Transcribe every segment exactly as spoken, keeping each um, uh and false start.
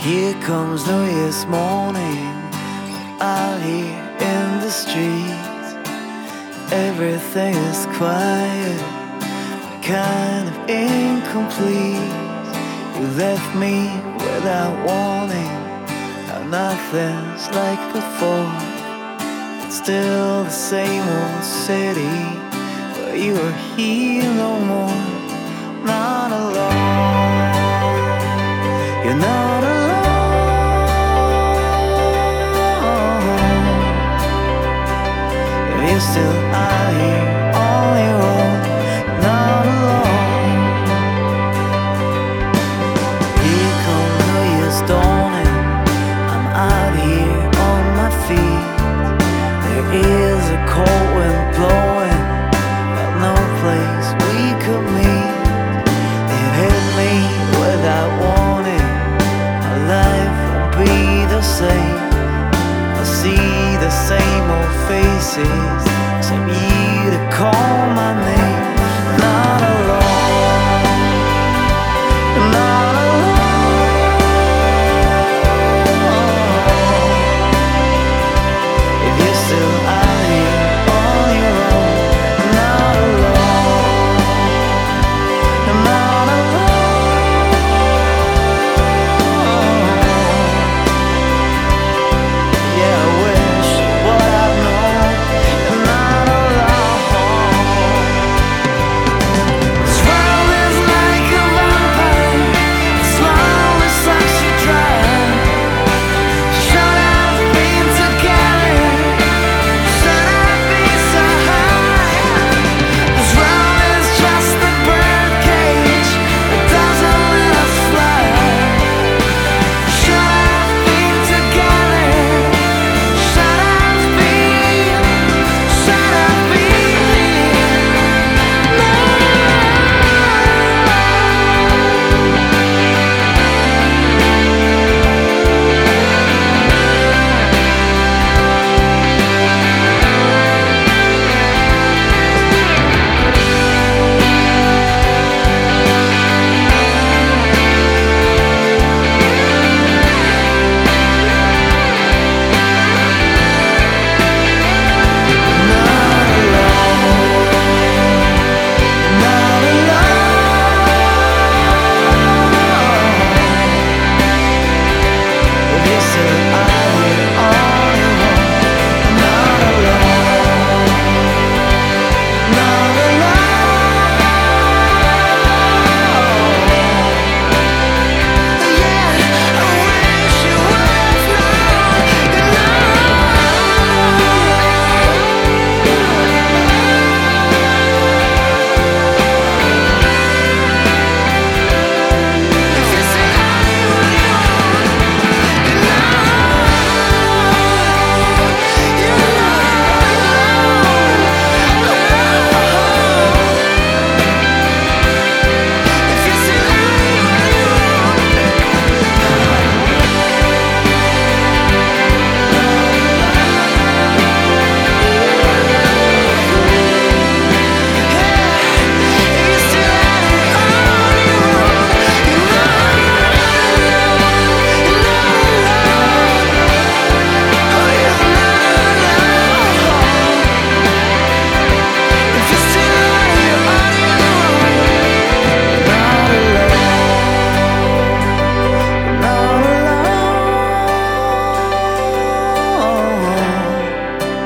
Here comes New Year's morning, out here in the streets. Everything is quiet, kind of incomplete. You left me without warning, now nothing's like before. It's still the same old city, but you are here no more. Not alone, you're not alone. You're still out here on your own, not alone. Here comes New Year's dawning, I'm out here on my feet. There is a cold wind blowing, but no place we could meet. It hit me without warning, my life won't be the same. I see the same old faces, some you to call my name. Not alone, not alone. If you're still out here on your own, not alone, not alone. Yeah, I wish what I've known. You're not alone. This world is like a vampire, it slowly sucks you dry. Should have been together, should have been so high. This world is just a birdcage, it doesn't let us fly. Should have been together, should have been, should have been.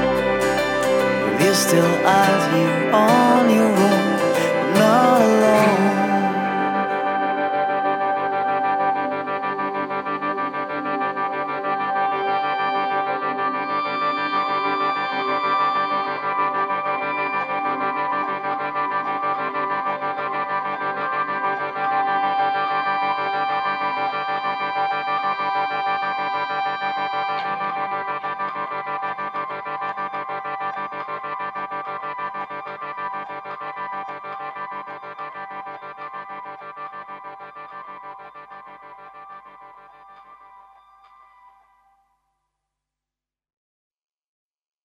You're still out here on your own, not alone.